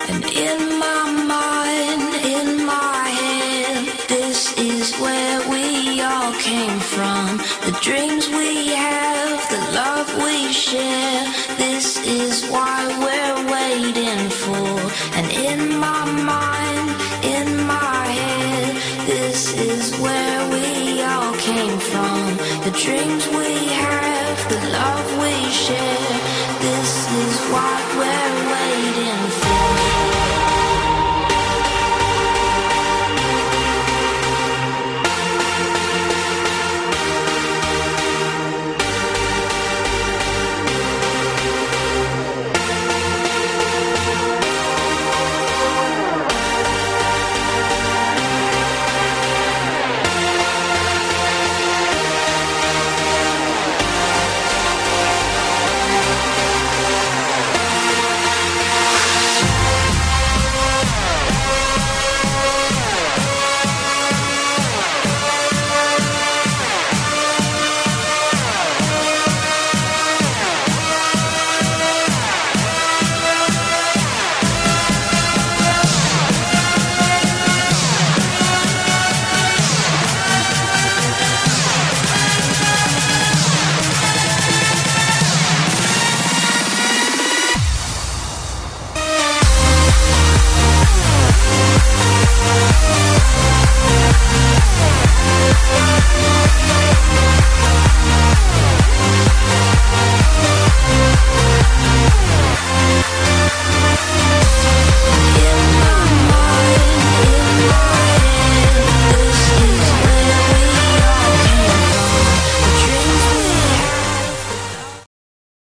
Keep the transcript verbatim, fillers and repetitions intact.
And in my mind, in my head, this is where we all came from. The dreams we have, the love we share, this is why we're